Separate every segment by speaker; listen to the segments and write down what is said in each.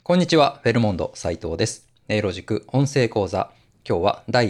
Speaker 1: こんにちは、フェルモンド斉藤です。ネイロジク音声講座。今日は第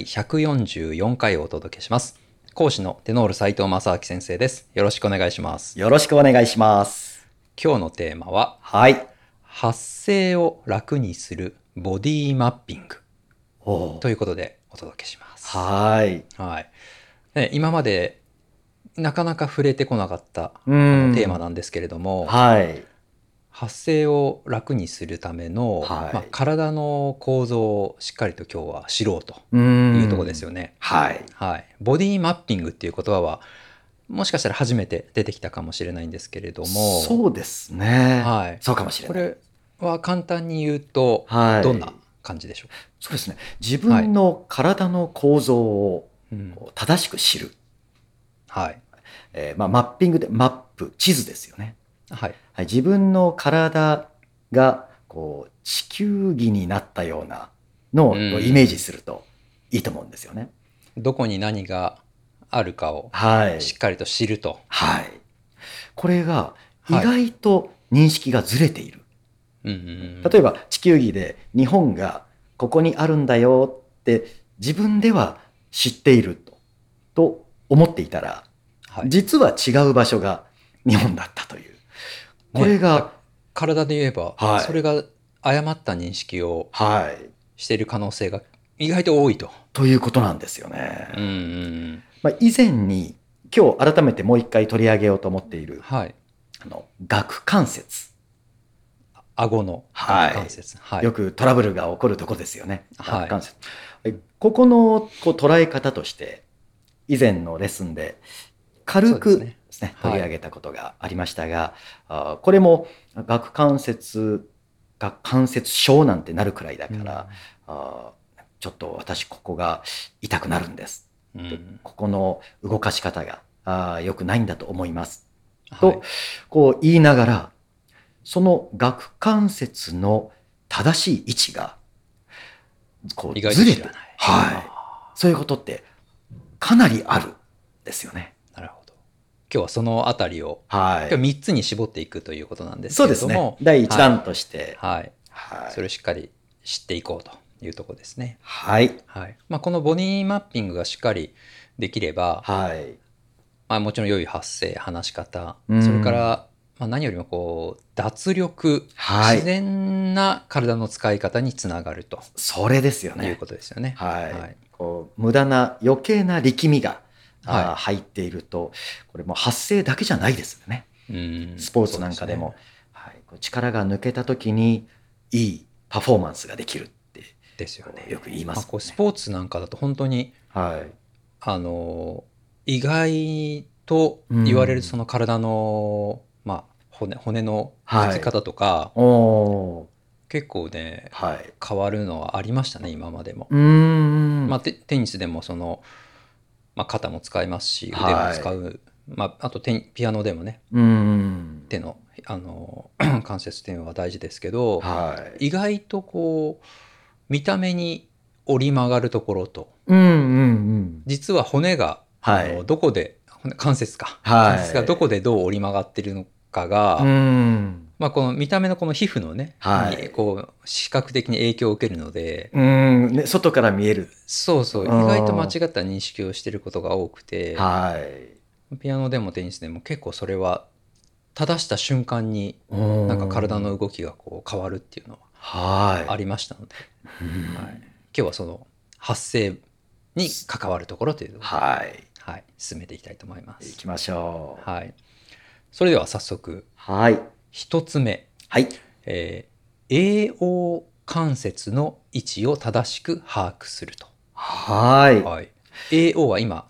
Speaker 1: 144回をお届けします。講師のテノール斉藤正明先生です。よろしくお願いします。
Speaker 2: よろしくお願いします。
Speaker 1: 今日のテーマは、
Speaker 2: はい。
Speaker 1: 発声を楽にするボディマッピングということでお届けします。
Speaker 2: はい。
Speaker 1: はい。今までなかなか触れてこなかったテーマなんですけれども、
Speaker 2: はい。
Speaker 1: 発声を楽にするための、
Speaker 2: はい。
Speaker 1: 体の構造をしっかりと今日は知ろうというところですよね。
Speaker 2: はい。
Speaker 1: はい。ボディマッピングっていう言葉はもしかしたら初めて出てきたかもしれないんですけれども、
Speaker 2: そうですね。
Speaker 1: はい。
Speaker 2: そうかもしれない。
Speaker 1: これは簡単に言うと、
Speaker 2: はい。
Speaker 1: どんな感じでしょ
Speaker 2: そうですね。自
Speaker 1: う？はい。
Speaker 2: 分の体の構造を
Speaker 1: うん。
Speaker 2: 正しく知る。
Speaker 1: はい。
Speaker 2: マッピングでマップ、地図ですよね。
Speaker 1: はい。
Speaker 2: はい、自分の体が地球儀になったようなのをイメージするといいと思うんですよね。
Speaker 1: どこに何があるかを
Speaker 2: はい。
Speaker 1: しっかりと知ると。
Speaker 2: はい。これが意
Speaker 1: はい。
Speaker 2: 外と認識がずれている。例えば地球儀で日本がここにあるんだよって自分では知っていると思っていたら、
Speaker 1: はい。
Speaker 2: 実は違う場所が日本だったという。これが、
Speaker 1: 体で言えば、
Speaker 2: はい。
Speaker 1: それが誤った認識を
Speaker 2: はい。
Speaker 1: している可能性が意外と多いと。
Speaker 2: ということなんですよね。
Speaker 1: うん
Speaker 2: 以前に、今日改めてもう一回取り上げようと思っている、
Speaker 1: はい。
Speaker 2: 顎関節。
Speaker 1: 顎の
Speaker 2: はい。
Speaker 1: 顎関節。はい。
Speaker 2: よくトラブルが起こるとこですよね。
Speaker 1: はい
Speaker 2: 顎関節。ここの捉え方として、以前のレッスンで軽くですね、取り上げたことがありましたが、これも顎関節症なんてなるくらいだから、ちょっと私ここが痛くなるんです。ここの動かし方が良くないんだと思います。と、こう言いながら、その顎関節の正しい位置が、ずれて、はい。そういうことってかなりあるんですよね。
Speaker 1: なるほど。今日はそのあたりを、
Speaker 2: はい。
Speaker 1: 今日3つに絞っていくということなんです
Speaker 2: そう
Speaker 1: けれども、
Speaker 2: ですね。第1弾として、
Speaker 1: はい。
Speaker 2: はい。
Speaker 1: それをしっかり知っていこうというところですね。
Speaker 2: はい。
Speaker 1: はい。このボディマッピングがしっかりできれば、
Speaker 2: はい。
Speaker 1: もちろん良い発声、話し方、それから、何よりも脱力、自然な体の使い方につながると。
Speaker 2: それですよね。
Speaker 1: いうことですよね。
Speaker 2: はい。無駄な余計な力みが、入っていると、これも発声だけじゃないですよね。スポーツなんかでも、はい、力が抜けた時にいいパフォーマンスができるって
Speaker 1: ですよね。
Speaker 2: よく言います
Speaker 1: もんね。スポーツなんかだと本当に、
Speaker 2: はい、
Speaker 1: 意外と言われるその体の、骨のつき方とか、結構ね、変わるのはありましたね、今までも。テニスでも肩も使いますし、腕も使う。あとピアノでもね、手の、関節点は大事ですけど、意外と見た目に折り曲がるところと、実は骨が、どこで、関節がどこでどう折り曲がってるのかが、この見た目のこの皮膚のね、視覚的に影響を受けるので、
Speaker 2: 外から見える。
Speaker 1: そうそう、意外と間違った認識をしていることが多くて、ピアノでもテニスでも結構それは正した瞬間になんか体の動きが変わるっていうのはありましたので、今日はその発声に関わるところというところで、進めていきたいと思います。
Speaker 2: いきましょ
Speaker 1: う。それでは早速、一つ目、AO 関節の位置を正しく把握すると。AO は今、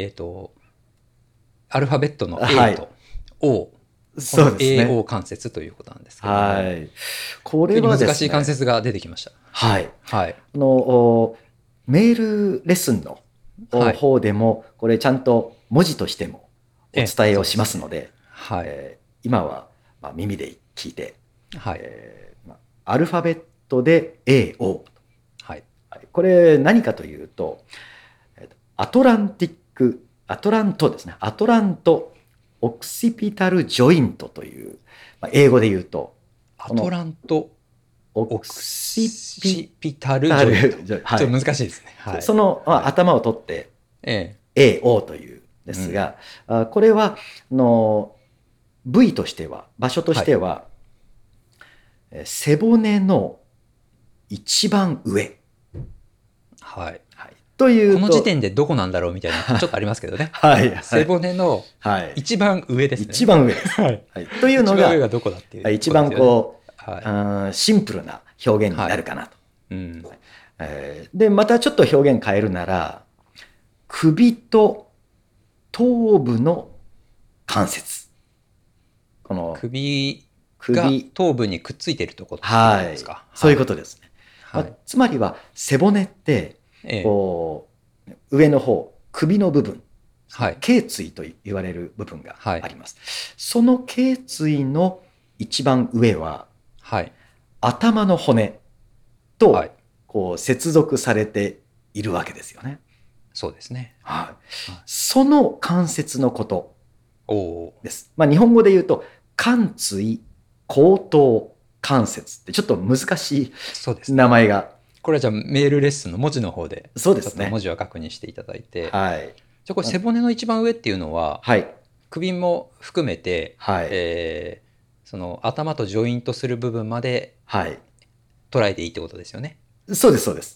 Speaker 1: アルファベットの A と O、
Speaker 2: そうですね。
Speaker 1: AO 関節ということなんですけども、
Speaker 2: これはですね、
Speaker 1: 難しい関節が出てきました。
Speaker 2: メールレッスンの方でも、これちゃんと文字としてもお伝えをしますので、今は耳で聞いて、アルファベットで AO。これ何かというと、アトラントですね。アトラントオクシピタルジョイントという、英語で言うと、
Speaker 1: アトラント
Speaker 2: オクシ
Speaker 1: ピタルジョイント。
Speaker 2: はい、
Speaker 1: ちょっと難しいですね。はい、
Speaker 2: その、頭を取って、AO というですが、これは部位としては、場所としては、背骨の一番上。
Speaker 1: はい。
Speaker 2: というと
Speaker 1: この時点でどこなんだろうみたいなちょっとありますけどね。
Speaker 2: はい、
Speaker 1: 背骨の一番上ですね。
Speaker 2: 一番上です。はい。というのが、
Speaker 1: 一番上がどこだっていう、
Speaker 2: 一番シンプルな表現になるかなと。で、またちょっと表現変えるなら、首と頭部の関節。
Speaker 1: この首が頭部にくっついているところですか。
Speaker 2: そういうことですね。つまりは背骨って、こう上の方、首の部分、頸椎と言われる部分があります。その頸椎の一番上は、頭の骨とこう接続されているわけですよね。
Speaker 1: そうですね。
Speaker 2: その関節のことです。日本語で言うと、関椎後頭関節ってちょっと難しい名前が。
Speaker 1: これはじゃあメールレッスンの文字の方で、
Speaker 2: そうですね。
Speaker 1: ちょっと文字は確認していただいて。じゃあこれ背骨の一番上っていうのは、首も含めて、その頭とジョイントする部分まで捉えていいってことですよね。
Speaker 2: そうです、そうです。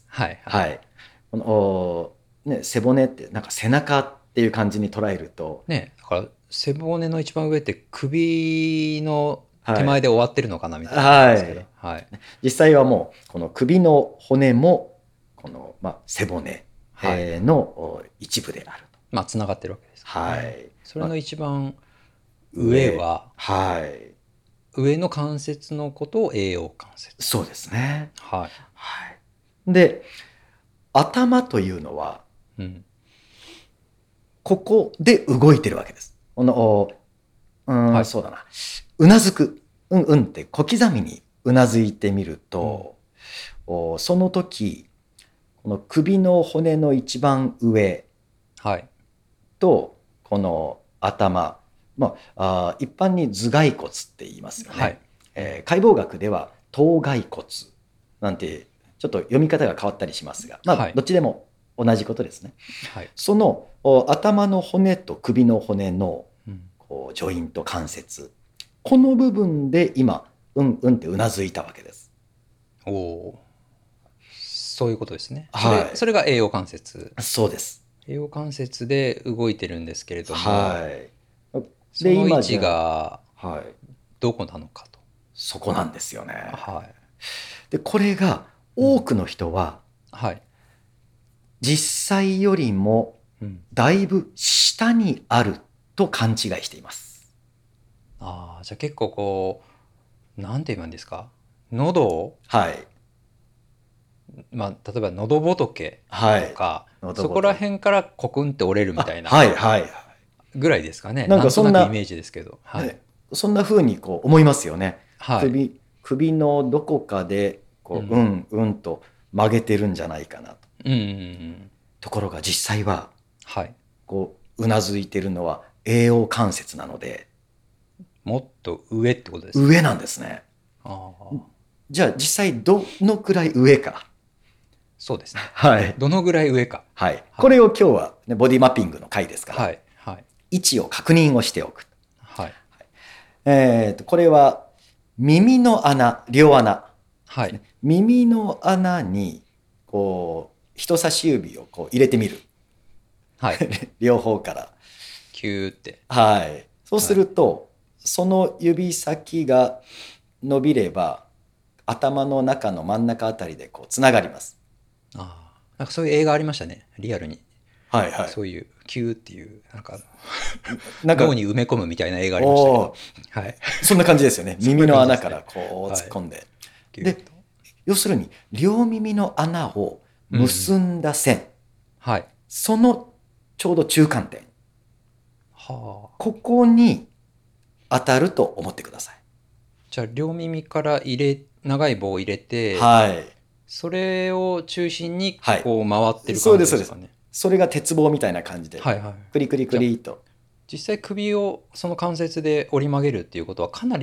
Speaker 2: 背骨ってなんか背中っていう感じに捉えると。
Speaker 1: だから背骨の一番上って首の手前で終わってるのかなみたいなんですけど、
Speaker 2: 実際はもうこの首の骨もこの、背骨の一部である
Speaker 1: と。つながってるわけです、それの一番上は、上の関節のことを栄養関節。
Speaker 2: そうですね。で、頭というのは、ここで動いてるわけです。そうだな。うなずく。って小刻みにうなずいてみると、その時、この首の骨の一番上と、この頭、一般に頭蓋骨って言いますよね。解剖学では頭蓋骨なんて、ちょっと読み方が変わったりしますが、どっちでも同じことですね。その頭の骨と首の骨のこうジョイント関節、この部分で今ってうなずいたわけです。
Speaker 1: そういうことですね。それが栄養関節。
Speaker 2: そうです。
Speaker 1: 栄養関節で動いてるんですけれども、その位置がどこなのかと。
Speaker 2: そこなんですよね。でこれが多くの人は、実際よりもだいぶ下にあると勘違いしています。
Speaker 1: じゃあ結構こう、なんて言うんですか、喉を、例えば喉仏とか、そこら辺からコクンって折れるみたいなぐらいですかね。なんとなくイメージですけど。
Speaker 2: そんな風にこう思いますよね。首のどこかでこう、と曲げてるんじゃないかなと。ところが実際は、こううなずいてるのは栄養関節なので、
Speaker 1: もっと上ってことです
Speaker 2: か？上なんですね。じゃあ実際どのくらい上か。
Speaker 1: そうですね。どのぐらい上か。
Speaker 2: これを今日は、ボディマッピングの回ですから、位置を確認をしておく。これは耳の穴、両穴、耳の穴にこう人差し指をこう入れてみる。両方から。
Speaker 1: キューって。
Speaker 2: そうすると、その指先が伸びれば頭の中の真ん中あたりでこうつながります。
Speaker 1: なんかそういう映画ありましたね、リアルに。そういうキューっていうなんか脳に埋め込むみたいな映画ありましたけど、
Speaker 2: そんな感じですよね。耳の穴からこう突っ込んで、で要するに両耳の穴を結んだ線、そのちょうど中間点、ここに当たると思ってください。
Speaker 1: じゃあ両耳から長い棒を入れて、それを中心にこう回ってる感じですかね。
Speaker 2: それが鉄棒みたいな感じで、クリクリクリと。
Speaker 1: 実際首をその関節で折り曲げるっていうことはかなり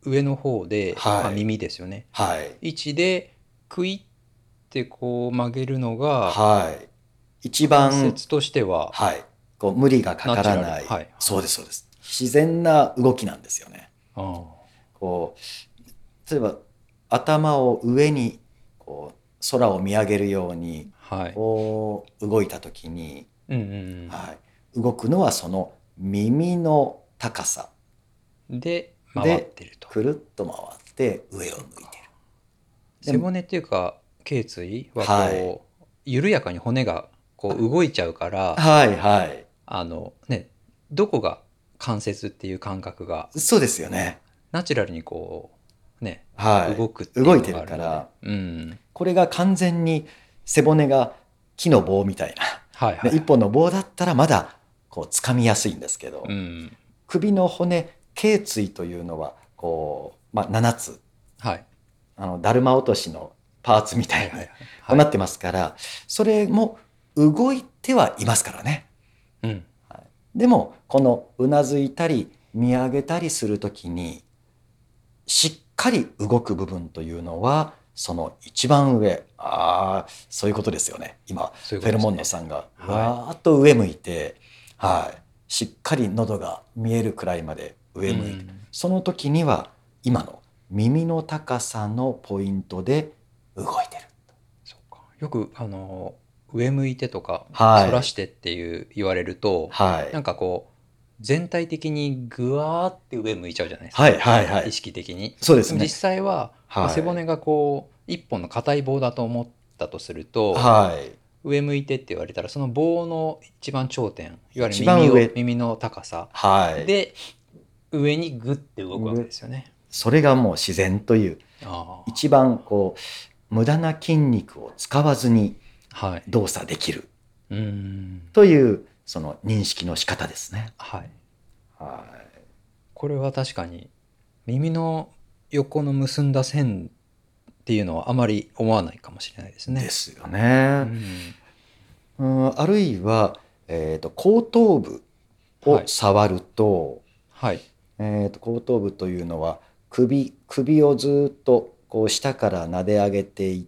Speaker 1: 上の方で、
Speaker 2: はい、
Speaker 1: 耳ですよね。
Speaker 2: はい、
Speaker 1: 位置でクイってこう曲げるのが、
Speaker 2: はい。一
Speaker 1: 関
Speaker 2: 番、
Speaker 1: 節としては
Speaker 2: はい、こう無理がか
Speaker 1: ナチュラル。
Speaker 2: からない、
Speaker 1: はい。
Speaker 2: そうです、そうです。自然な動きなんですよね。
Speaker 1: ああ。
Speaker 2: こう、例えば頭を上にこう空を見上げるように
Speaker 1: はい。
Speaker 2: こう動いた時に、
Speaker 1: うんうん
Speaker 2: はい、動くのはその耳の高さ
Speaker 1: うん。で、回っ
Speaker 2: で
Speaker 1: てると。
Speaker 2: くるっと回って上を向いてる。で、
Speaker 1: 背骨っていうか、頸椎は
Speaker 2: はい、
Speaker 1: こう、緩やかに骨がこう動いちゃうから、
Speaker 2: はいはい。
Speaker 1: ね、どこが関節っていう感覚が
Speaker 2: そうですよね。
Speaker 1: ナチュラルにこう、ね、
Speaker 2: は
Speaker 1: 動くっ
Speaker 2: い。
Speaker 1: ていうの
Speaker 2: 動いて
Speaker 1: があるので。
Speaker 2: るから、
Speaker 1: うん。
Speaker 2: これが完全に背骨が木の棒みたいな。で、
Speaker 1: はいはいはい。
Speaker 2: 一本の棒だったらまだこう掴みやすいんですけど、
Speaker 1: うん。
Speaker 2: 首の骨、頸椎というのはこう、7つ、
Speaker 1: はい。
Speaker 2: だるま落としのパーツみたいに
Speaker 1: はいはいはい。はい。
Speaker 2: こうなってますから、それも動いてはいますからね。
Speaker 1: うん。
Speaker 2: はい、でも、このうなずいたり見上げたりするときに、しっかり動く部分というのは、その一番上、そういうことですよね。今、
Speaker 1: そういう
Speaker 2: フェルモンノ
Speaker 1: ことですね。
Speaker 2: さんが
Speaker 1: はい。
Speaker 2: わーっと上向いて、はい、しっかり喉が見えるくらいまで上
Speaker 1: う
Speaker 2: 向いて、
Speaker 1: ん。
Speaker 2: その時には今の耳の高さのポイントで動いてる。
Speaker 1: そうか。よく、上向いてとか、
Speaker 2: はい、
Speaker 1: 反らしてっていう言われると、
Speaker 2: はい、
Speaker 1: なんかこう、全体的にぐわーって上向いちゃうじゃないですか。
Speaker 2: はい、はい、は
Speaker 1: 意
Speaker 2: い。
Speaker 1: 識的に。でも実
Speaker 2: そうですね。
Speaker 1: 際は、
Speaker 2: はい、
Speaker 1: 背骨がこう、一本の硬い棒だと思ったとすると、
Speaker 2: はい。
Speaker 1: 上向いてって言われたら、その棒の一番頂点、いわゆる
Speaker 2: 一番上、
Speaker 1: 耳の高さ
Speaker 2: はい。
Speaker 1: で、上にグッて動くわけですよね。
Speaker 2: それがもう自然という、
Speaker 1: あ
Speaker 2: 一番こう無駄な筋肉を使わずに
Speaker 1: あ。はい。
Speaker 2: 動作できる
Speaker 1: うーん。
Speaker 2: というその認識の仕方ですね。
Speaker 1: はい。
Speaker 2: は
Speaker 1: これは確かに、耳の横の結んだ線っていうのはあまり思わないかもしれないです
Speaker 2: い。で
Speaker 1: ね。
Speaker 2: すよ
Speaker 1: う
Speaker 2: ね。
Speaker 1: ん。
Speaker 2: あるいは、後頭部を
Speaker 1: はい。
Speaker 2: 触ると、
Speaker 1: はい。
Speaker 2: 後頭部というのは首をずっとこう下から撫で上げていって、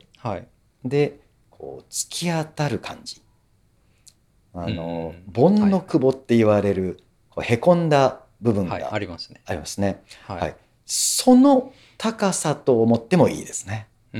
Speaker 1: はい。
Speaker 2: でこう突き当たる感じ。
Speaker 1: うん。
Speaker 2: 盆
Speaker 1: はいはい。
Speaker 2: の窪って言われるこうへこんだ部分
Speaker 1: はい。
Speaker 2: が
Speaker 1: ありますね。
Speaker 2: ありますね。
Speaker 1: はい。
Speaker 2: はい。その高さと思ってもいいですね。
Speaker 1: うん。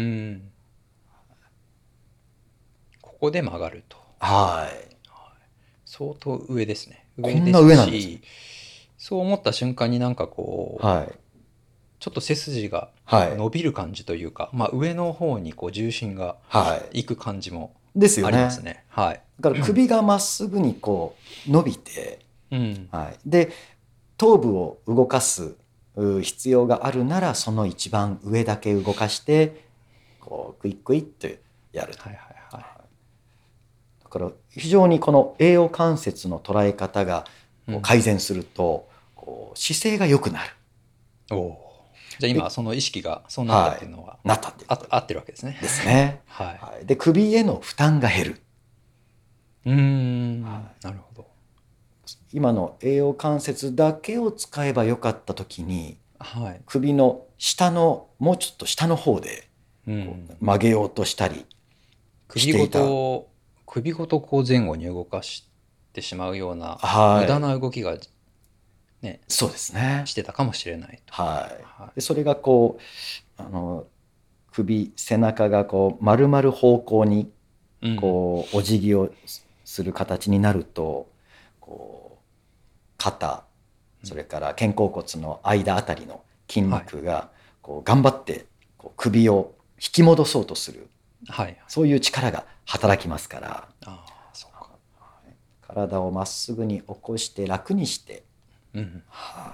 Speaker 1: ここで曲がると。
Speaker 2: はい。
Speaker 1: 相当上ですね。
Speaker 2: こんな
Speaker 1: 上です
Speaker 2: 上なんですね。
Speaker 1: し、そう思った瞬間になんかこう、
Speaker 2: はい。
Speaker 1: ちょっと背筋が
Speaker 2: はい。
Speaker 1: 伸びる感じというか、上の方にこう重心が
Speaker 2: はい。
Speaker 1: いく感じも
Speaker 2: ですよ
Speaker 1: あります
Speaker 2: ね。
Speaker 1: ね。はい。
Speaker 2: だから首がまっすぐにこう伸びて、
Speaker 1: うん。
Speaker 2: はい。で、頭部を動かす必要があるなら、その一番上だけ動かして、こうクイックイッとやると。
Speaker 1: はいはいはい。
Speaker 2: だから非常にこの栄養関節の捉え方が
Speaker 1: うん。
Speaker 2: 改善するとこう姿勢が良くなる。
Speaker 1: おお。じゃあ
Speaker 2: で、
Speaker 1: 今その意識がそうなったっ
Speaker 2: は
Speaker 1: ていうのは
Speaker 2: い、なったっていうこと
Speaker 1: 合ってるわけですね。
Speaker 2: ですね。
Speaker 1: はい。
Speaker 2: はい、で、首への負担が減る。
Speaker 1: うーん。
Speaker 2: はい、
Speaker 1: なるほど。
Speaker 2: 今の栄養関節だけを使えばよかった時に、
Speaker 1: はい。
Speaker 2: 首の下のもうちょっと下の方で
Speaker 1: うん。
Speaker 2: こう曲げようとしたりし
Speaker 1: 首ご
Speaker 2: ていた。
Speaker 1: と、首ごとこう前後に動かしてしまうような無駄
Speaker 2: はい、
Speaker 1: な動きがね、
Speaker 2: そうですね。
Speaker 1: してたかもしれないと。
Speaker 2: はい。
Speaker 1: は
Speaker 2: で、それがこう背中がこう丸まる方向に
Speaker 1: い。うん。
Speaker 2: こうお辞儀をする形になると、こう肩、それから肩甲骨の間あたりの筋
Speaker 1: はい。
Speaker 2: 肉がこう頑張ってこう首を引き戻そうとする、
Speaker 1: はい。
Speaker 2: そういう力が働きますから、
Speaker 1: ああ、そうか。
Speaker 2: 体をまっすぐに起こして楽にして、
Speaker 1: うん。
Speaker 2: はい。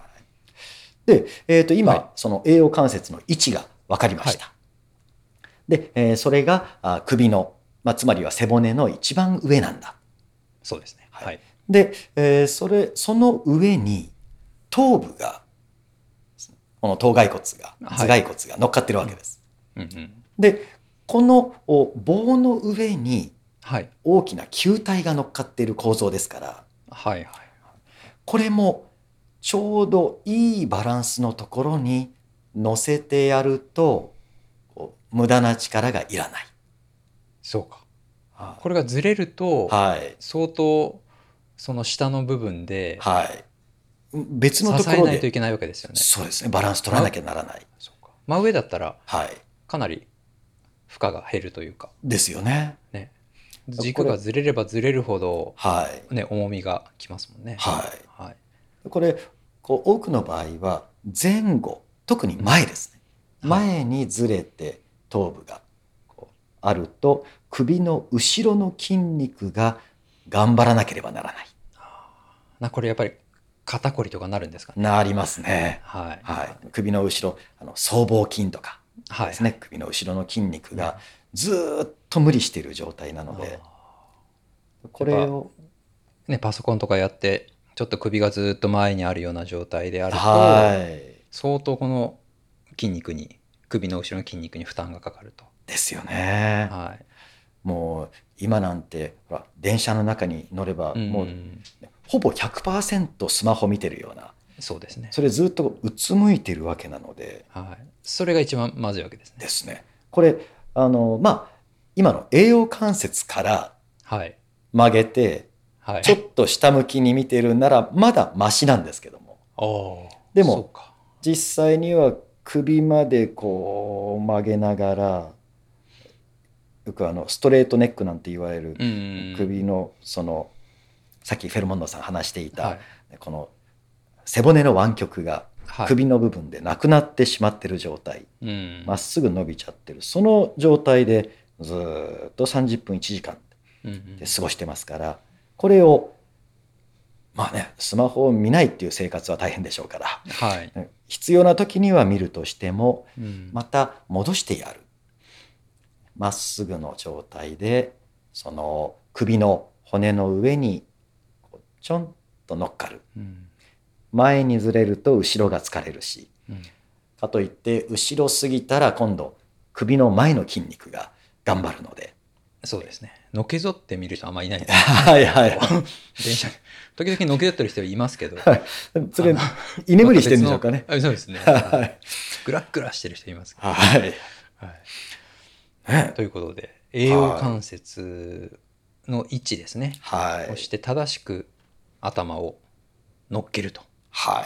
Speaker 2: で、
Speaker 1: はい。
Speaker 2: 今その栄養関節の位置が分かりま
Speaker 1: はい。
Speaker 2: した。で、それが首の、つまりは背骨の一番上なんだ。
Speaker 1: そうですね。
Speaker 2: はい。
Speaker 1: はい。
Speaker 2: で、その上に頭部が、この頭蓋骨が、頭
Speaker 1: はい。
Speaker 2: 蓋骨が乗っかってるわ
Speaker 1: うん。
Speaker 2: けです。
Speaker 1: うんうん。
Speaker 2: で、この棒の上に
Speaker 1: はい。
Speaker 2: 大きな球体が乗っかっている構造ですから、
Speaker 1: はいはい。
Speaker 2: これもちょうどいいバランスのところに乗せてやると無駄な力がいらない。
Speaker 1: そうか。これがずれると、はい、相当その下の部分で、
Speaker 2: はい、別のところで
Speaker 1: 支えないといけないわけですよね。
Speaker 2: そうですね。バランス取らなきゃならない。
Speaker 1: そうか。真上だったら、はい、かなり負荷が減るというか。
Speaker 2: ですよね。
Speaker 1: ね。軸がずれればずれるほど、はいね、重みがきますもんね。
Speaker 2: はい。はい、これ多くの場合は前後、特に前ですね。前にずれて頭部があると首の後ろの筋肉が頑張らなければならない。
Speaker 1: これやっぱり肩こりとかなるんですかね。
Speaker 2: なりますね。はい。はい、首の後ろ、僧帽筋とかですね、はい、首の後ろの筋肉がずっと無理している状態なので、これを
Speaker 1: ね、パソコンとかやってちょっと首がずっと前にあるような状態であると、はい、相当この筋肉に、首の後ろの筋肉に負担がかかると。
Speaker 2: ですよね。はい、もう今なんてほら電車の中に乗ればもうほぼ 100% スマホ見てるような。
Speaker 1: そうですね。
Speaker 2: それずっとうつむいてるわけなので、
Speaker 1: はい、それが一番まずいわけですね。
Speaker 2: ですね。これまあ今の栄養関節から曲げて、はい、ちょっと下向きに見てるならまだマシなんですけども、でも実際には首までこう曲げながら、よくストレートネックなんて言われる首のそのさっきフェルモンドさん話していた、はい、この背骨の湾曲が首の部分でなくなってしまってる状態、まっすぐ伸びちゃってる、その状態でずっと30分1時間で過ごしてますから、これをまあね、スマホを見ないっていう生活は大変でしょうから、はい、必要な時には見るとしても、また戻してやる。まっすぐの状態でその首の骨の上にちょんと乗っかる、前にずれると後ろが疲れるし、かといって後ろ過ぎたら今度首の前の筋肉が頑張るので。
Speaker 1: そうですね。のけぞって見る人あんまりいないんです
Speaker 2: はいはい。
Speaker 1: 電車時々のけぞってる人いますけど、
Speaker 2: はい、それ居眠りしてるんでしょうかね。
Speaker 1: そうですね。はい、グラグラしてる人いますけど、
Speaker 2: はい、
Speaker 1: はい、ということで栄養関節の位置ですね。はい。そして正しく頭を乗っけると。
Speaker 2: はい。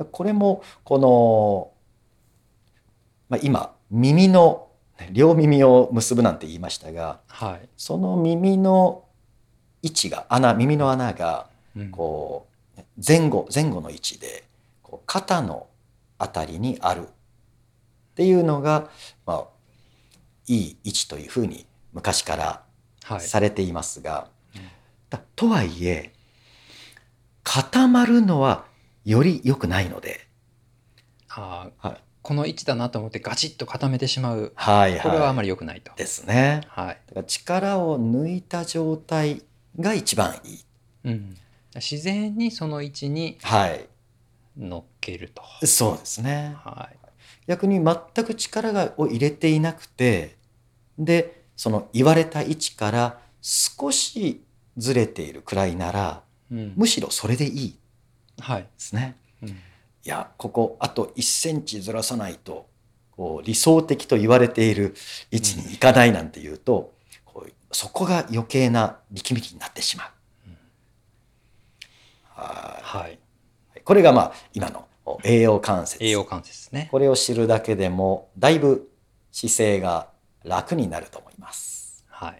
Speaker 2: これもこの、まあ、今耳の両耳を結ぶなんて言いましたが、はい、その耳の位置が耳の穴がこう前後の位置でこう肩のあたりにあるっていうのが、まあ、いい位置というふうに昔からされていますが、とはいえ固まるのはより良くないので、
Speaker 1: はい、この位置だなと思ってガチッと固めてしまう、はいはい、これはあまり良くないと。
Speaker 2: ですね。はい、だから力を抜いた状態が一番いい。
Speaker 1: うん、自然にその位置に乗っけると。
Speaker 2: はい、そうですね。はい、逆に全く力を入れていなくて、でその言われた位置から少しずれているくらいなら、むしろそれでいいですね。はい、いやここあと1センチずらさないとこう理想的と言われている位置にいかないなんていうと、そこが余計な力みになってしまう。はい。これがまあ今の栄養関節。
Speaker 1: 栄養関節ですね。
Speaker 2: これを知るだけでもだいぶ姿勢が楽になると思います。
Speaker 1: はい。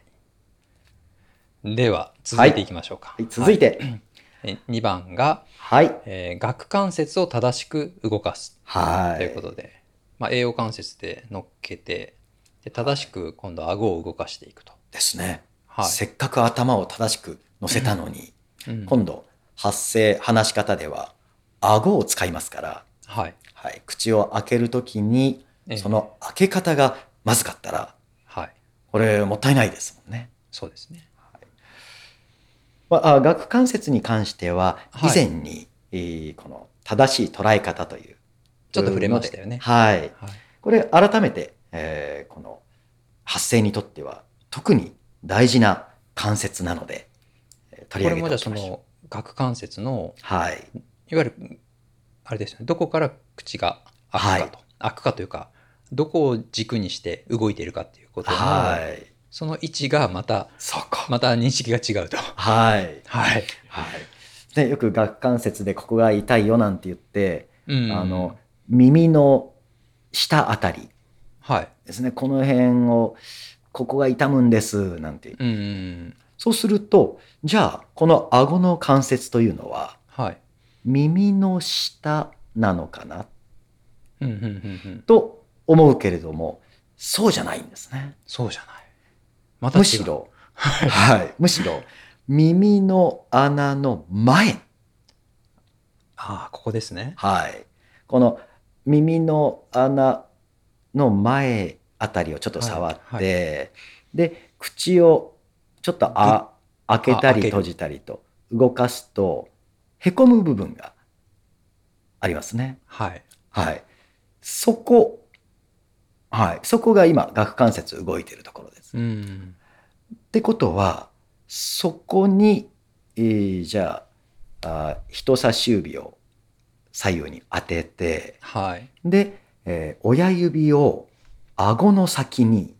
Speaker 1: では続いていきましょうか。
Speaker 2: はい、続いて、
Speaker 1: 2番が、
Speaker 2: はい
Speaker 1: 顎関節を正しく動かす、はい、ということで、まあ、栄養関節で乗っけてで正しく今度顎を動かしていくと。
Speaker 2: ですね。はい、せっかく頭を正しく乗せたのに、今度発声話し方では顎を使いますから、はいはい、口を開けるときにその開け方がまずかったら、はい、これもったいないですもんね。
Speaker 1: そうですね。
Speaker 2: 顎関節に関しては以前に、この正しい捉え方という
Speaker 1: ちょっと触れましたよね。
Speaker 2: はい、はい、これ改めて、この発声にとっては特に大事な関節なので取り上げておきましょう。
Speaker 1: これもじゃあその顎関節のいわゆるあれですよね、どこから口が開くかと、開くかというか、どこを軸にして動いているかっていうことの、その位置がまた認識が違うと。
Speaker 2: はい。はい。はい。で、よく顎関節でここが痛いよなんて言って、耳の下あたりですね、この辺を、ここが痛むんですなんて。そうすると、じゃあ、この顎の関節というのは、耳の下なのかなと思うけれども、そうじゃないんですね。
Speaker 1: そうじゃない。また違う。
Speaker 2: むしろ、はい。むしろ、耳の穴の前。
Speaker 1: ああ、ここですね。
Speaker 2: はい。この耳の穴の前あたりをちょっと触って、で、口をちょっと開けたり閉じたりと動かすと、へこむ部分がありますね。
Speaker 1: はい。
Speaker 2: はい。そこが今、顎関節動いているところです。ってことは、そこに、じゃあ、人差し指を左右に当てて、で、親指を顎の先に、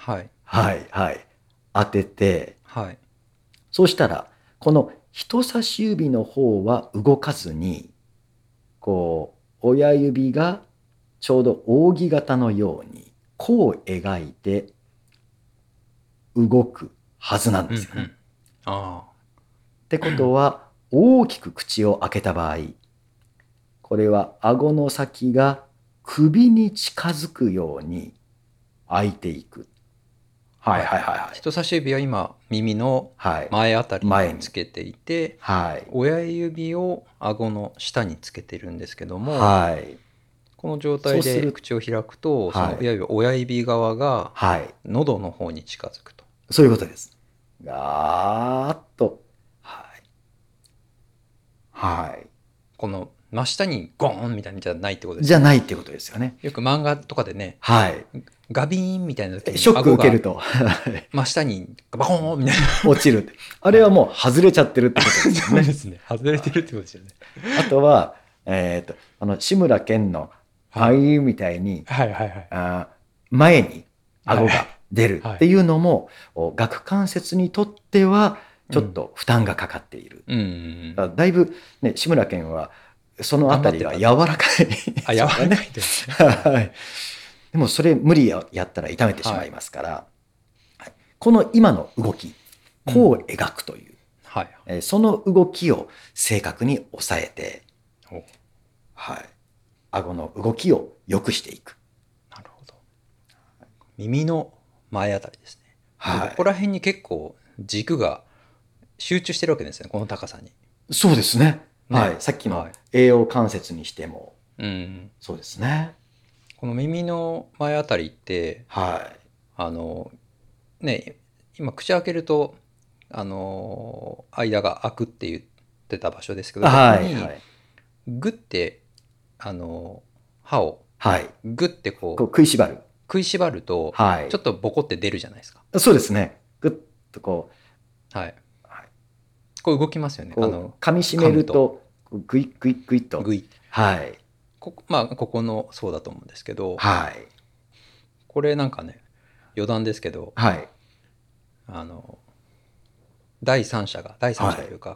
Speaker 2: 当てて、そうしたら、この人差し指の方は動かずに、こう、親指がちょうど扇形のように、こう描いて動くはずなんですよね。ってことは、大きく口を開けた場合、これは顎の先が首に近づくように開いていく。
Speaker 1: 人差し指は今耳の前あたりにつけていて、親指を顎の下につけてるんですけども、この状態で口を開くと、その親指側が喉の方に近づくと。
Speaker 2: そういうことです。ガーッと。
Speaker 1: この真下にゴーンみたいなじゃないってことですね。
Speaker 2: じゃないってことですよね。
Speaker 1: よく漫画とかでね、ガビーンみたいな時に
Speaker 2: ショック受けると
Speaker 1: 真下にバコーンみたいな
Speaker 2: 落ちるって。あれはもう外れちゃってるってことですよね。
Speaker 1: そうですね。外れてるってことですよね。
Speaker 2: あとは、志村けんのああいうみたいに、前に顎が出るっていうのも、顎関節にとってはちょっと負担がかかっている。だいぶね、志村けんはそのあたりが柔らかい。
Speaker 1: 柔らかいですね。
Speaker 2: でもそれ無理やったら痛めてしまいますから、この今の動き、こう描くという、その動きを正確に抑えて、顎の動きを良くしていく。
Speaker 1: なるほど。耳の前あたりですね。ここら辺に結構軸が集中してるわけですね、この高さに。
Speaker 2: そうですね。さっきの栄養関節にしても、そうですね。
Speaker 1: この耳の前あたりって、今口開けると、間が開くって言ってた場所ですけど、ここにグッて、歯をグッてこう
Speaker 2: 食いしば
Speaker 1: ると、ちょっとボコって出るじゃないですか。
Speaker 2: そうですね。グッとこう。
Speaker 1: こう動きますよね。
Speaker 2: 噛みしめると、グイグイグイと。
Speaker 1: ここのそうだと思うんですけど、これなんかね、余談ですけど、第三者というか、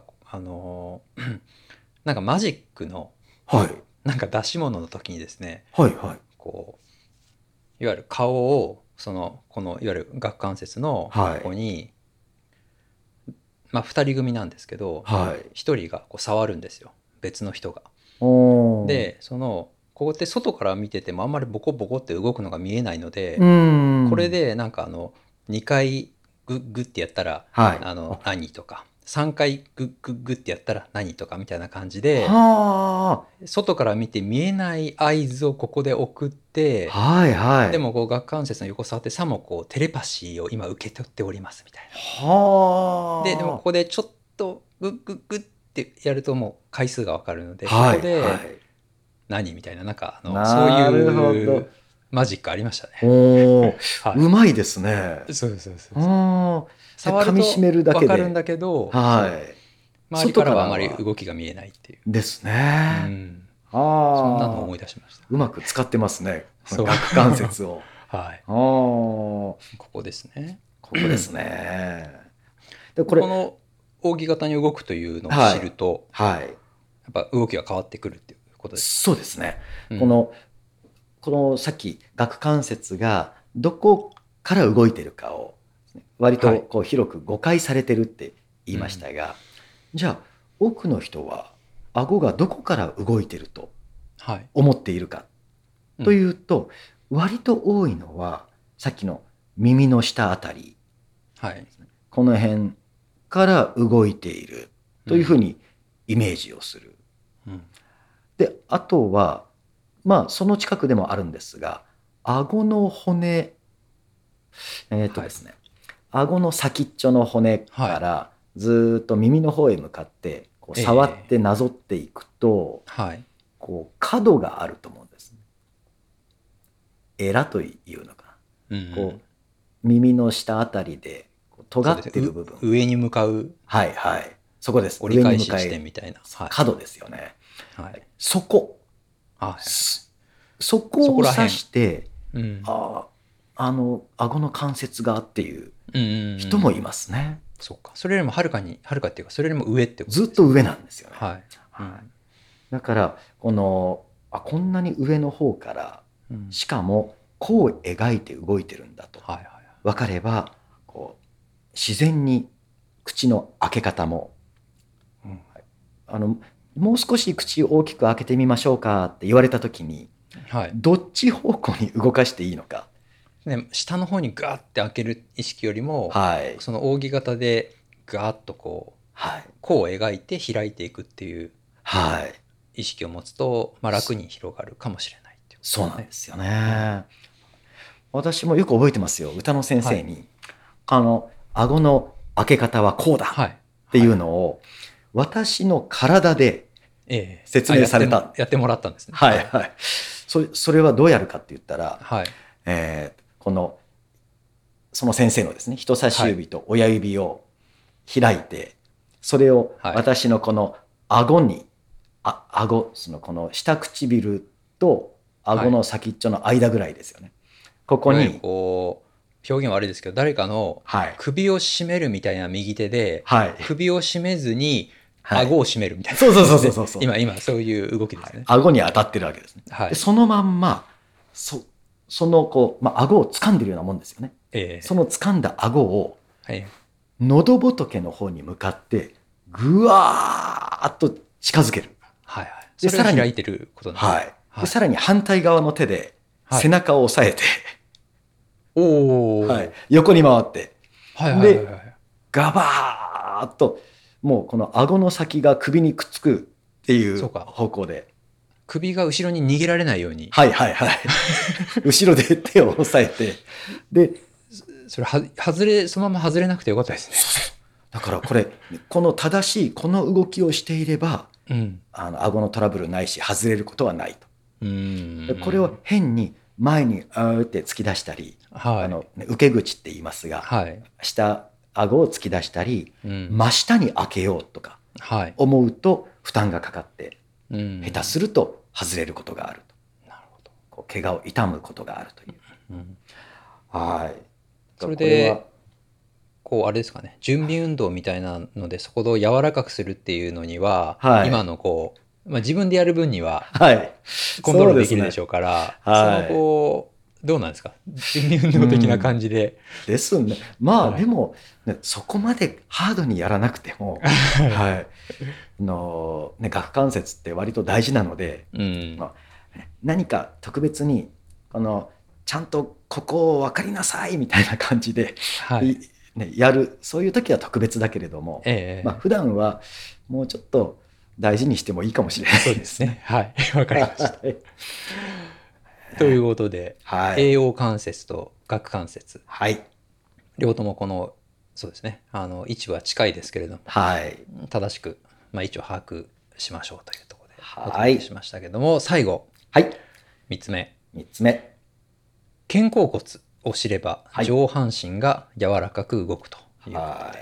Speaker 1: なんかマジックの、なんか出し物の時にですね、こう、いわゆる顔を、このいわゆる顎関節のここに、2人組なんですけど、1人がこう触るんですよ、別の人が。で、ここって外から見ててもあんまりボコボコって動くのが見えないので、これでなんか2回グッってやったら、何とか、3回グッグッってやったら何とかみたいな感じで、外から見て見えない合図をここで送って、でもこう顎関節の横触ってさもこうテレパシーを今受け取っておりますみたいな。でもここでちょっとグッグッグッってやるともう回数がわかるので、ここで何みたいな、なんかそういうマジックありましたね。
Speaker 2: うまいですね。
Speaker 1: そう。
Speaker 2: 触ると
Speaker 1: わかるんだけど、 周りからはあまり動きが見えないっていう。
Speaker 2: ですね。
Speaker 1: そんなのを思い出しました。
Speaker 2: うまく使ってますね。顎関節を。
Speaker 1: はい。
Speaker 2: こ
Speaker 1: こですね。
Speaker 2: ここですね。
Speaker 1: でこの扇形に動くというのを知ると、やっぱ動きが変わってくるっていうことですか？
Speaker 2: そうですね。このさっき顎関節がどこから動いてるかを割とこう広く誤解されてるって言いましたが、じゃあ多くの人は顎がどこから動いてると思っているかというと、割と多いのはさっきの耳の下あたり、この辺から動いているというふうにイメージをする。で、あとはその近くでもあるんですが、顎の骨、ですね、顎の先っちょの骨からずっと耳の方へ向かってこう触ってなぞっていくと、こう角があると思うんですね。エラというのかな。こう耳の下あたりで尖ってる部分。
Speaker 1: 上に向かう。
Speaker 2: そこです。
Speaker 1: 折り返し地点みたいな。
Speaker 2: 角ですよね。そこ。そこを指して、顎の関節がっていう人もいますね。
Speaker 1: そうか。それよりもはるかっていうか、それよりも上ってことですね。
Speaker 2: ずっと上なんですよね。だからこんなに上の方から、しかも弧を描いて動いてるんだと分かれば、こう自然に口の開け方も、もう少し口を大きく開けてみましょうかって言われた時に、どっち方向に動かしていいのか。
Speaker 1: 下の方にガーって開ける意識よりも、その扇形でガーッとこう、弧を描いて開いていくっていう意識を持つと、楽に広がるかもしれないっていう、
Speaker 2: そうなんですよね。私もよく覚えてますよ。歌の先生に、顎の開け方はこうだっていうのを、私の体で説明された。
Speaker 1: やってもらったんですね。
Speaker 2: それはどうやるかって言ったら、その先生のですね、人差し指と親指を開いて、それを私のこの顎に、この下唇と顎の先っちょの間ぐらいですよね。ここに
Speaker 1: こう表現悪いですけど、誰かの首を絞めるみたいな右手で、首を絞めずに顎を絞めるみたいな。
Speaker 2: そう。
Speaker 1: 今そういう動きですね。
Speaker 2: 顎に当たってるわけですね。でそのまんまその顎を掴んでるようなもんですよね。その掴んだ顎を喉仏の方に向かってぐわーっと近づける。
Speaker 1: でさらに開いてることなんですね。
Speaker 2: でさらに反対側の手で背中を押さえて、横に回って、でガバーッともうこの顎の先が首にくっつくっていう方向で、
Speaker 1: 首が後ろに逃げられないように、
Speaker 2: 後ろで手を押さえて、で
Speaker 1: そのまま外れなくてよかったですね。
Speaker 2: だからこの正しいこの動きをしていれば、顎のトラブルないし外れることはないと。これを変に前にって突き出したり、受け口って言いますが、下顎を突き出したり、真下に開けようとか思うと負担がかかって、下手すると外れることがあると。怪我を痛むことがあるという。
Speaker 1: それでこうあれですかね、準備運動みたいなのでそこを柔らかくするっていうのには、今の自分でやる分にはコントロールできるでしょうから、どうなんですか、準備運動的な感じで。
Speaker 2: ですね。でも、そこまでハードにやらなくても、顎関節って割と大事なので、何か特別にちゃんとここを分かりなさいみたいな感じで、やる、そういう時は特別だけれども、普段はもうちょっと大事にしてもいいかもしれないですね。
Speaker 1: わかりました。ということで、栄養関節と顎関節、両方ともそうですね、位置は近いですけれども、正しく、位置を把握しましょうというところでお届けしましたけども、最後、3つ目。肩甲骨を知れば上半身が柔らかく動くということで、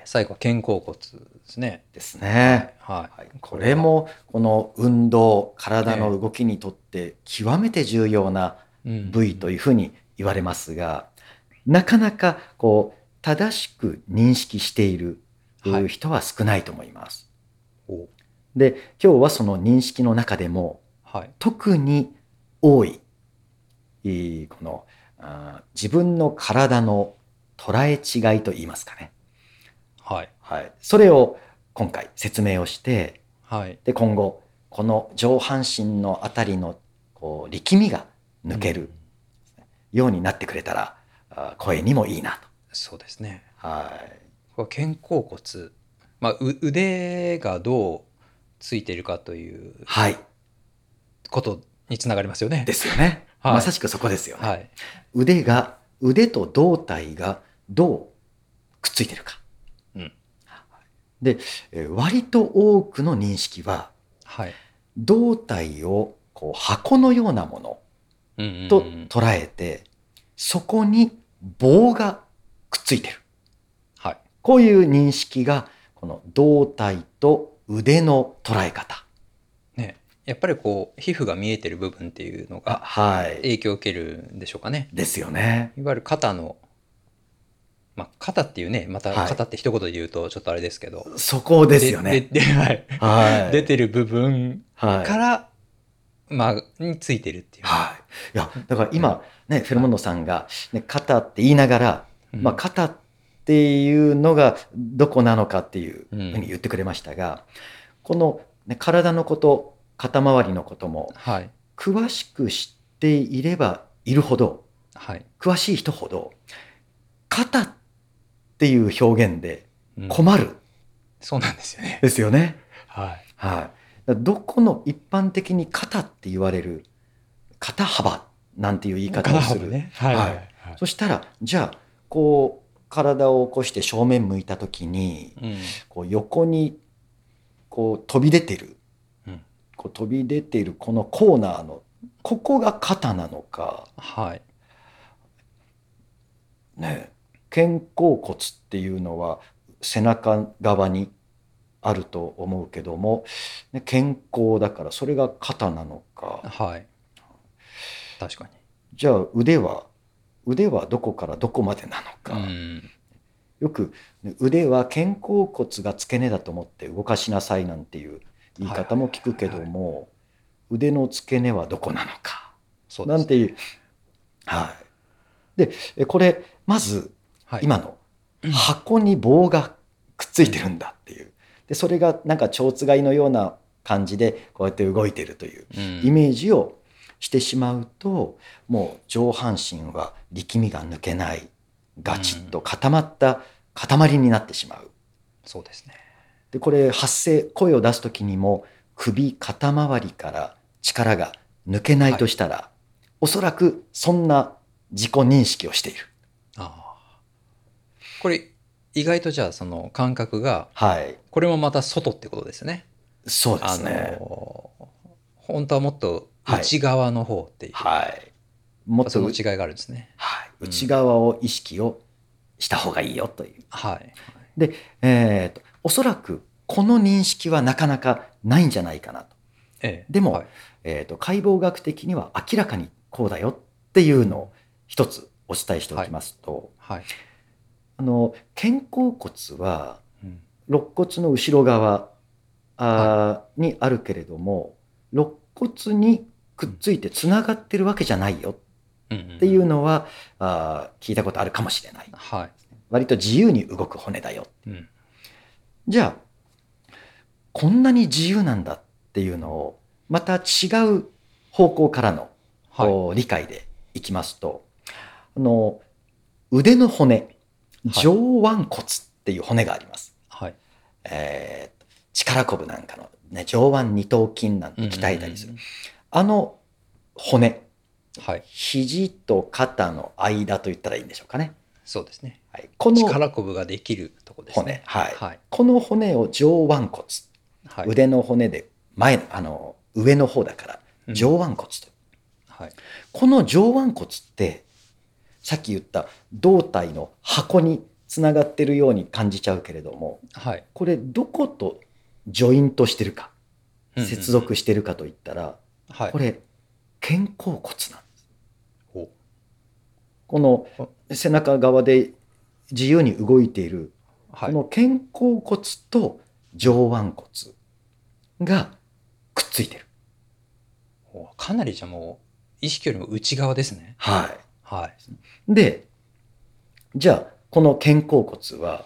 Speaker 1: 最後は肩甲骨ですね。
Speaker 2: ですね。
Speaker 1: はい。
Speaker 2: これもこの運動、体の動きにとって極めて重要な部位というふうに言われますが、なかなかこう正しく認識している人は少ないと思います。で、今日はその認識の中でも、特に多いこの自分の体の捉え違いと言いますかね。それを今回説明をして、で今後この上半身のあたりのこう力みが抜けるようになってくれたら、声にもいいなと。
Speaker 1: そうですね。これ肩甲骨、腕がどうついているかということにつながりますよね。
Speaker 2: ですよね。まさしくそこですよね。腕と胴体がどうくっついているか。で、割と多くの認識は、胴体をこう箱のようなものと捉えて、そこに棒がくっついてる。こういう認識がこの胴体と腕の捉え方。
Speaker 1: やっぱりこう皮膚が見えてる部分っていうのが影響を受けるんでしょうかね。
Speaker 2: ですよね。
Speaker 1: いわゆる肩の肩っていうね、また肩って一言で言うとちょっとあれですけど、
Speaker 2: そこですよね。
Speaker 1: 出てる部分からについてるっていう。
Speaker 2: いやだから今ね、フェルモンドさんが肩って言いながら、肩っていうのがどこなのかっていうふうに言ってくれましたが、この体のこと、肩周りのことも詳しく知っていればいるほど、詳しい人ほど肩っていう表現で困る、
Speaker 1: そうなんですよね。
Speaker 2: ですよね。どこの一般的に肩って言われる肩幅なんていう言い方をする。そしたらじゃあこう体を起こして正面向いた時に、こう横にこう飛び出てる、このコーナーのここが肩なのか、肩甲骨っていうのは背中側にあると思うけども、肩甲だからそれが肩なのか。
Speaker 1: 確かに。
Speaker 2: じゃあ腕はどこからどこまでなのか。よく腕は肩甲骨が付け根だと思って動かしなさいなんていう言い方も聞くけども、腕の付け根はどこなのかなんていう。でこれまず今の箱に棒がくっついてるんだっていう。でそれがなんか蝶つがいのような感じでこうやって動いてるというイメージをしてしまうと、もう上半身は力みが抜けない、ガチッと固まった塊になってしまう。
Speaker 1: そうですね。
Speaker 2: でこれ声を出す時にも首肩周りから力が抜けないとしたら、おそらくそんな自己認識をしている。
Speaker 1: これ意外とじゃあその感覚が、これもまた外ってことですね。
Speaker 2: そうですね。
Speaker 1: 本当はもっと内側の方っていう、もっとその違いがあるんですね。
Speaker 2: 内側を意識をした方がいいよという。で、おそらくこの認識はなかなかないんじゃないかなと。でも、解剖学的には明らかにこうだよっていうのを一つお伝えしておきますと、肩甲骨は肋骨の後ろ側にあるけれども、肋骨にくっついてつながってるわけじゃないよっていうのは聞いたことあるかもしれない。割と自由に動く骨だよ。じゃあこんなに自由なんだっていうのをまた違う方向からの理解でいきますと、腕の骨、上腕骨っていう骨があります。力こぶなんかの、上腕二頭筋なんて鍛えたりする、あの骨、肘と肩の間と言ったらいいんでしょうかね。
Speaker 1: そうですね。この力こぶができるとこですね。
Speaker 2: この骨を上腕骨、腕の骨で上の方だから上腕骨と、この上腕骨ってさっき言った胴体の箱につながってるように感じちゃうけれども、
Speaker 1: はい、
Speaker 2: これどことジョイントしてるか、接続してるかといったら、これ肩甲骨なんです。この背中側で自由に動いている、この肩甲骨と上腕骨がくっついてる。
Speaker 1: かなりじゃもう意識よりも内側ですね。
Speaker 2: はい。
Speaker 1: はい。
Speaker 2: で、じゃあこの肩甲骨は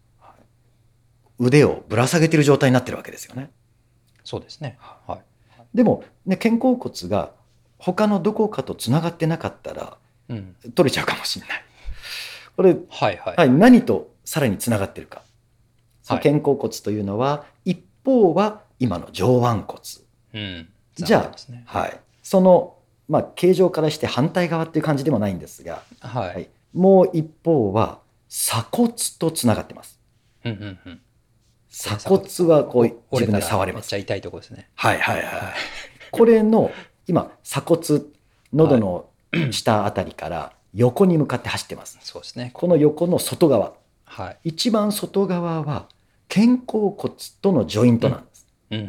Speaker 2: 腕をぶら下げている状態になってるわけですよね。
Speaker 1: そうですね。はい。
Speaker 2: でも、ね、肩甲骨が他のどこかとつながってなかったら、取れちゃうかもしれない。これ、何とさらにつながってるか。その肩甲骨というのは、一方は今の上腕骨。じゃあ、その、形状からして反対側っていう感じでもないんですが、もう一方は鎖骨とつながってます。鎖骨はこう自分で触れます。
Speaker 1: めっちゃ痛いところですね。
Speaker 2: これの今鎖骨、喉の下あたりから横に向かって走ってます。
Speaker 1: そうですね。
Speaker 2: この横の外側、一番外側は肩甲骨とのジョイントなんです。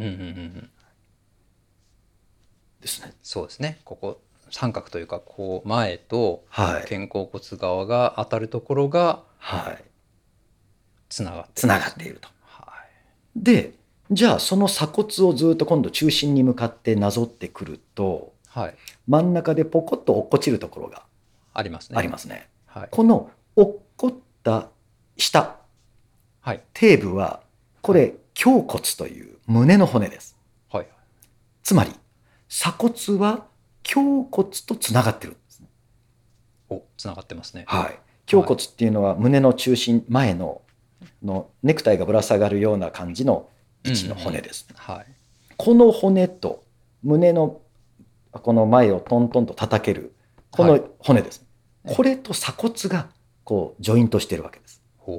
Speaker 2: ですね。
Speaker 1: そうですね。ここ三角というか、こう前と肩甲骨側が当たるところがつながっていると。
Speaker 2: で、じゃあその鎖骨をずっと今度中心に向かってなぞってくると、真ん中でポコッと落っこちるところが
Speaker 1: ありますね。
Speaker 2: この落っこった下、底部はこれ胸骨という胸の骨です。つまり鎖骨は胸骨とつながってるんですね。
Speaker 1: つながってますね。
Speaker 2: 胸骨っていうのは胸の中心前のネクタイがぶら下がるような感じの位置の骨です。この骨と胸のこの前をトントンと叩けるこの骨です。これと鎖骨がこうジョイントしているわけです。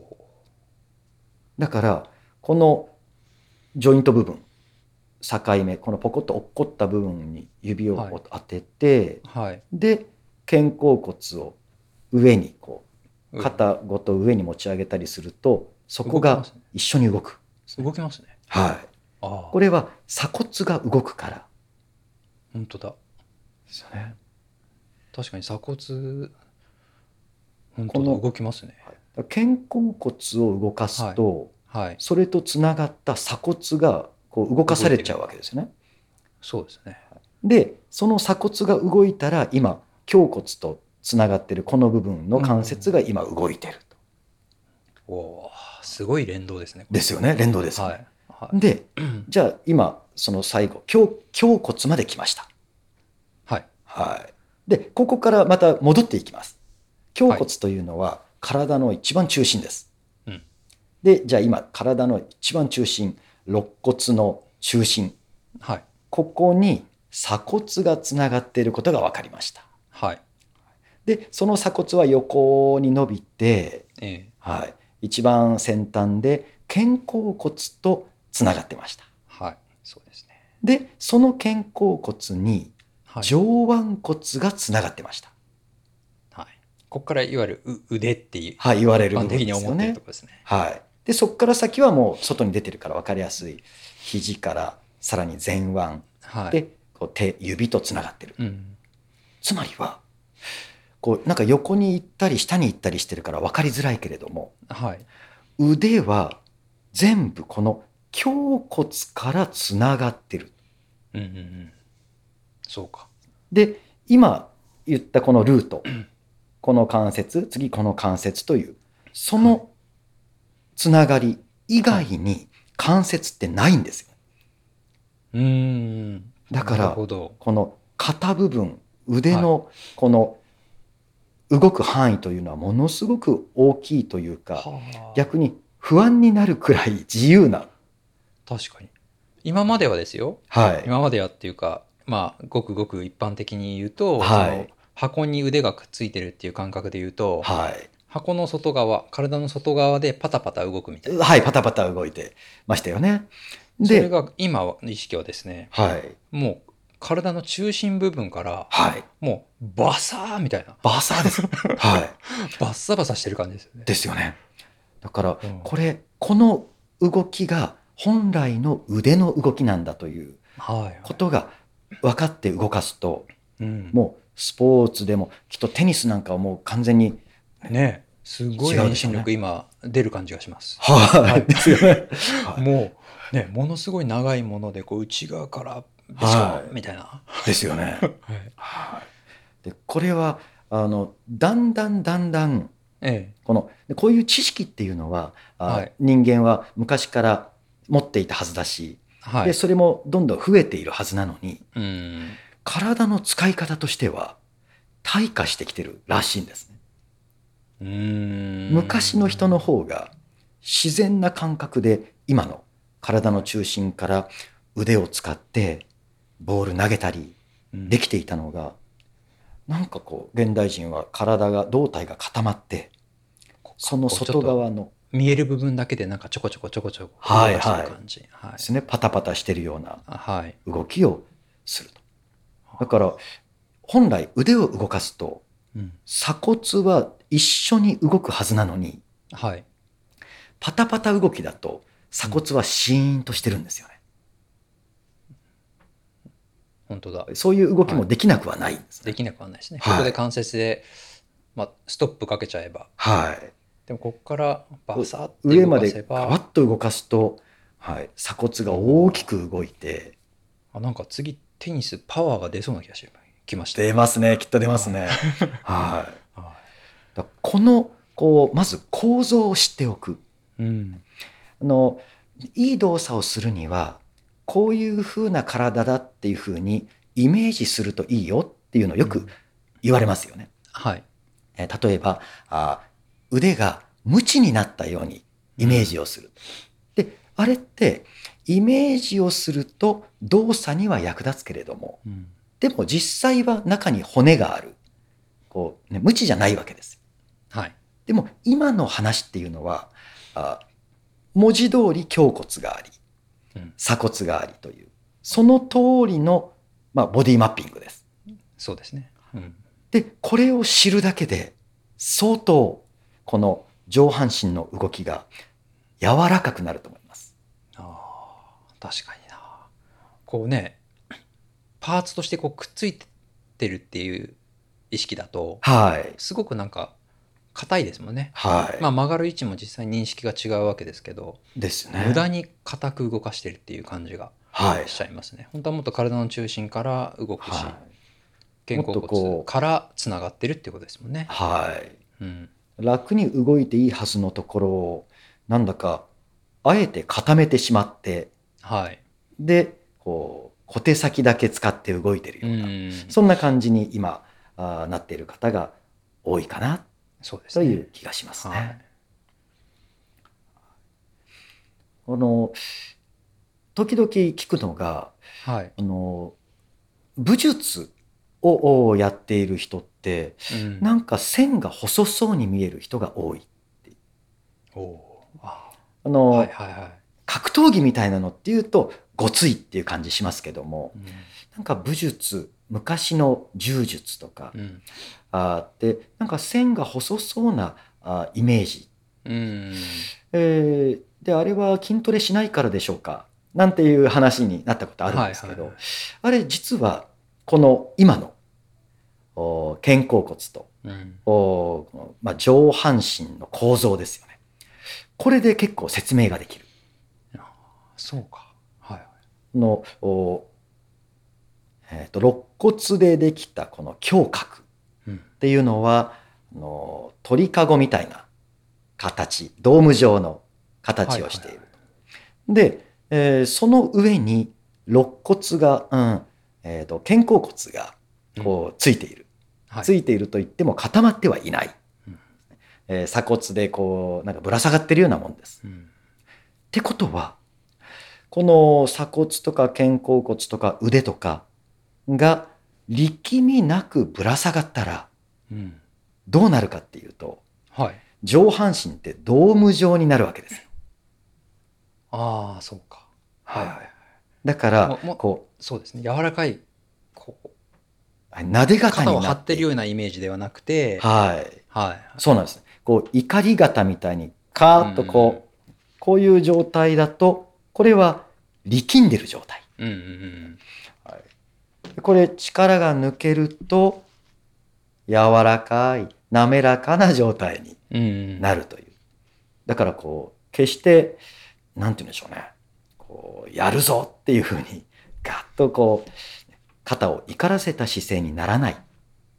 Speaker 2: だからこのジョイント部分、境目、このポコッと落っこった部分に指を当てて、で肩甲骨を上にこう肩ごと上に持ち上げたりすると、そこが一緒に動く。
Speaker 1: 動きますね。
Speaker 2: これは鎖骨が動くから。
Speaker 1: 本当だ。
Speaker 2: ですよね。
Speaker 1: 確かに鎖骨、本当だ、動きますね。
Speaker 2: 肩甲骨を動かすと、それとつながった鎖骨がこう動かされちゃうわけですよね。
Speaker 1: そうですね。
Speaker 2: で、その鎖骨が動いたら今胸骨とつながってるこの部分の関節が今動いてる
Speaker 1: と。すごい連動ですね。
Speaker 2: ですよね。連動です、ね。で、じゃあ今その最後胸骨まで来ました。で、ここからまた戻っていきます。胸骨というのは体の一番中心です。で、じゃあ今体の一番中心、肋骨の中心、ここに鎖骨がつながっていることが分かりました。で、その鎖骨は横に伸びて、一番先端で肩甲骨とつながってました。
Speaker 1: そうですね。
Speaker 2: で、その肩甲骨に上腕骨がつながってました。
Speaker 1: ここからいわゆる腕っていう、
Speaker 2: 言われる
Speaker 1: 部分ですよね。一般的に思っているところですね。
Speaker 2: で、そこから先はもう外に出てるから分かりやすい、肘からさらに前腕、でこう指とつながってる。つまりはこうなんか横に行ったり下に行ったりしてるから分かりづらいけれども、腕は全部この胸骨からつながってる。
Speaker 1: そうか。
Speaker 2: で、今言ったこのルート、この関節、次この関節というそのつながり以外に関節ってないんですよ。だからこの肩部分、腕のこの動く範囲というのはものすごく大きいというか、逆に不安になるくらい自由な。
Speaker 1: 確かに。今まではですよ。今まではっていうか、ごくごく一般的に言うと、その箱に腕がくっついてるっていう感覚で言うと、箱の外側、体の外側でパタパタ動くみたいな。
Speaker 2: パタパタ動いてましたよね。
Speaker 1: で、それが今の意識はですね、もう体の中心部分から、もうバサーみたいな。
Speaker 2: バサーです。
Speaker 1: バッサバサしてる感じですよね。
Speaker 2: ですよね。 だからこの動きが本来の腕の動きなんだということが分かって動かすと、もうスポーツでもきっとテニスなんかはもう完全に
Speaker 1: ね、すごい遠心力今出る感じがします。
Speaker 2: はい。ですよね。
Speaker 1: もうね、ものすごい長いものでこう内側からビションみたいな。
Speaker 2: ですよね。はい。でこれはだんだんこういう知識っていうのは、人間は昔から持っていたはずだし、でそれもどんどん増えているはずなのに、体の使い方としては退化してきてるらしいんですね。昔の人の方が自然な感覚で今の体の中心から腕を使ってボール投げたりできていたのが、なんかこう現代人は胴体が固まって、その外側の
Speaker 1: 見える部分だけでなんかちょこちょこ動かしてる感じ
Speaker 2: ですね。パタパタしてるような動きをすると。だから本来腕を動かすと鎖骨は一緒に動くはずなのに、パタパタ動きだと鎖骨はシーンとしてるんですよね。
Speaker 1: 本当だ。
Speaker 2: そういう動きもできなくはないんですね。
Speaker 1: できなくはないですね。ここで関節で、ストップかけちゃえば。でもここからバサッと
Speaker 2: 上までガワッと動かすと、鎖骨が大きく動いて、
Speaker 1: なんか次テニスパワーが出そうな気がしてきました。
Speaker 2: 出ますね。きっと出ますね。このまず構造を知っておく。いい動作をするにはこういう風な体だっていう風にイメージするといいよっていうのをよく言われますよね。例えば腕がムチになったようにイメージをする。であれってイメージをすると動作には役立つけれども、でも実際は中に骨がある。ムチじゃないわけです。でも今の話っていうのは文字通り胸骨があり鎖骨がありという、その通りの、ボディマッピングです。
Speaker 1: そうですね。
Speaker 2: でこれを知るだけで相当この上半身の動きが柔らかくなると思います。
Speaker 1: 確かにな。こうね、パーツとしてくっついてるっていう意識だと、すごくなんか硬いですもんね。曲がる位置も実際認識が違うわけですけど、無駄に硬く動かしてるっていう感じがしちゃいますね。本当はもっと体の中心から動くし、肩甲骨からつながってるっていうことですもんね。
Speaker 2: 楽に動いていいはずのところをなんだかあえて固めてしまって、で小手先だけ使って動いてるような、そんな感じに今なっている方が多いかなという気がしますね。時々聞くのが、武術をやっている人って、なんか線が細そうに見える人が多いって。格闘技みたいなのっていうとごついっていう感じしますけども、なんか武術、昔の柔術とかでなんか線が細そうなイメージ、であれは筋トレしないからでしょうかなんていう話になったことあるんですけど、あれ実はこの今の肩甲骨と、上半身の構造ですよね。これで結構説明ができる。
Speaker 1: そうか。
Speaker 2: 肋骨でできたこの胸郭っていうのは、鳥かごみたいな形、ドーム状の形をしている。で、その上に肋骨が、肩甲骨がついている。ついていると言っても固まってはいない。鎖骨でなんかぶら下がってるようなもんです。ってことはこの鎖骨とか肩甲骨とか腕とかが力みなくぶら下がったらどうなるかっていうと、上半身ってドーム状になるわけですよ。
Speaker 1: そうか。
Speaker 2: だから
Speaker 1: そうですね。柔らかい
Speaker 2: なで肩になって
Speaker 1: 肩を張ってるようなイメージではなくて、
Speaker 2: そうなんです。怒り肩みたいにカーッとこういう状態だと、これは力んでる状態。はい、これ力が抜けると柔らかい滑らかな状態になるという。だから決してなんて言うんでしょうね、やるぞっていうふうにガッと肩を怒らせた姿勢にならない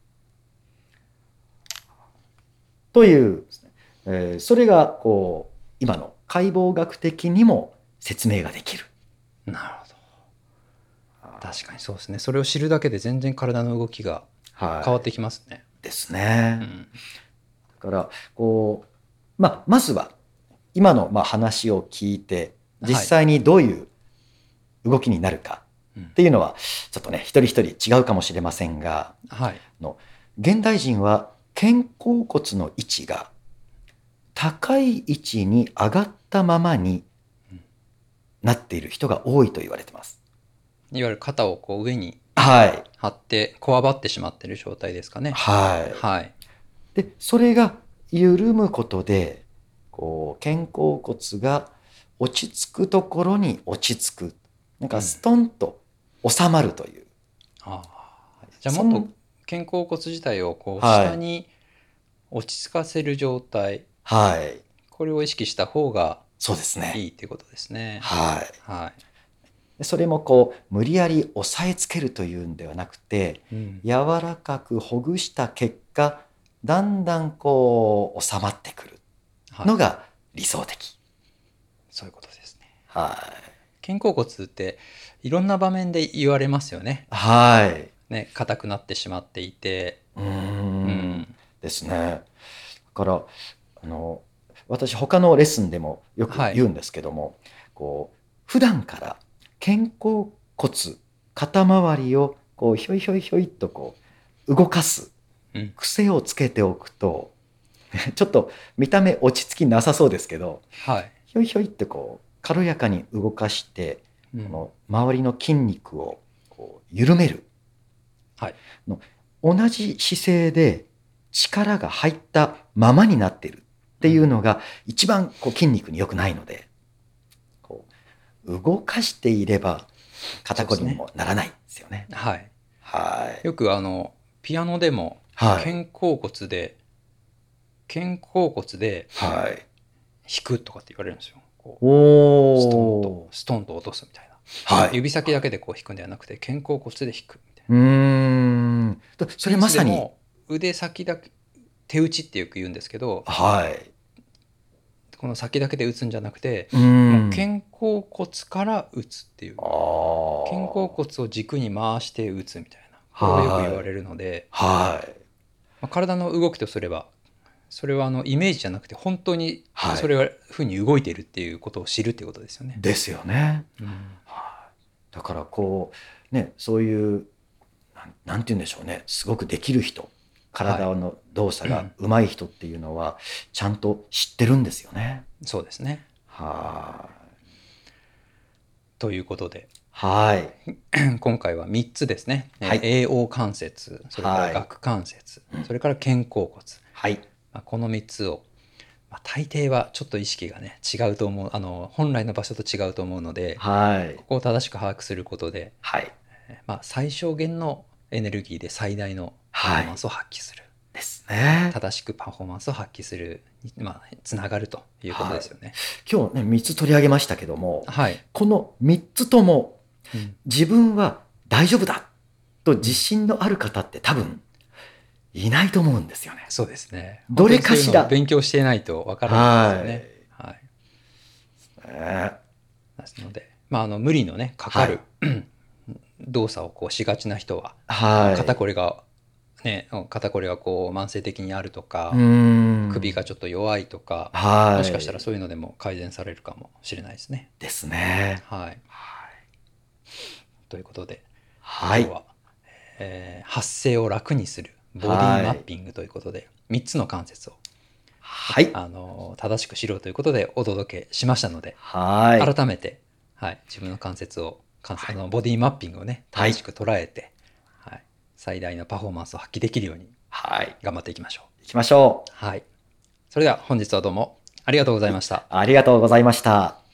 Speaker 2: という、それが今の解剖学的にも説明ができる。
Speaker 1: なるほど。確かにそうですね。それを知るだけで全然体の動きが変わってきますね。
Speaker 2: ですね。だからまずは今の話を聞いて実際にどういう動きになるかっていうのはちょっとね一人一人違うかもしれませんが、現代人は肩甲骨の位置が高い位置に上がったままになっている人が多いと言われてます。
Speaker 1: いわゆる肩を上に張ってこわばってしまっている状態ですかね。
Speaker 2: でそれが緩むことで肩甲骨が落ち着くところに落ち着く、なんかストンと収まるという。
Speaker 1: じゃあもっと肩甲骨自体を下に落ち着かせる状態、これを意識した方がいいっていうことですね。
Speaker 2: それも無理やり押さえつけるというんではなくて、柔らかくほぐした結果だんだん収まってくるのが理想的。
Speaker 1: そういうことですね。肩甲骨っていろんな場面で言われますよね。硬くなってしまっていて。
Speaker 2: ですね。だから私他のレッスンでもよく言うんですけども、普段から肩甲骨肩周りをひょいひょいひょいっと動かす癖をつけておくと、ちょっと見た目落ち着きなさそうですけど、ひょいひょいって軽やかに動かして、この周りの筋肉を緩める、同じ姿勢で力が入ったままになっているっていうのが一番筋肉に良くないので、動かしていれば肩こりにもならないんですよね。
Speaker 1: よくピアノでも肩甲骨で弾くとかって言われるんですよ。ストンと落とすみたいな。指先だけで弾くんではなくて肩甲骨で弾くみたいな。
Speaker 2: それまさに
Speaker 1: 腕先だけ手打ちってよく言うんですけど、この先だけで打つんじゃなくて、もう肩甲骨から打つっていう、肩甲骨を軸に回して打つみたいな、これよく言われるので、体の動きとすればそれはイメージじゃなくて本当にそれはふうに動いているっていうことを知るっていうことですよね。
Speaker 2: ですよね。だからそういうなんて言うんでしょうね、すごくできる人、体の動作が上手い人っていうのはちゃんと知ってるんですよね。
Speaker 1: そうですね。ということで、今回は3つですね。栄黄関節、それから顎関節、それから肩甲骨。この3つを、大抵はちょっと意識がね違うと思う、本来の場所と違うと思うので、ここを正しく把握することで、最小限のエネルギーで最大のパフォーマンスを発揮する、正しくパフォーマンスを発揮するつながるということですよね。
Speaker 2: 今日ね3つ取り上げましたけども、この3つとも、自分は大丈夫だと自信のある方って多分いないと思うんですよね。
Speaker 1: そうですね。
Speaker 2: どれかしら
Speaker 1: 勉強していないとわからないですよね。ですので、無理のねかかる、動作をしがちな人は、肩こりが慢性的にあるとか、首がちょっと弱いとか、もしかしたらそういうのでも改善されるかもしれないですね。
Speaker 2: ですね。
Speaker 1: ということで、今日は、発声を楽にするボディマッピングということで、3つの関節を、正しく知ろうということでお届けしましたので、改めて、自分の関節をボディマッピングをね正しく捉えて、最大のパフォーマンスを発揮できるように頑張っていきましょう。
Speaker 2: それ
Speaker 1: では本日はどうもありがとうございました。
Speaker 2: ありがとうございました。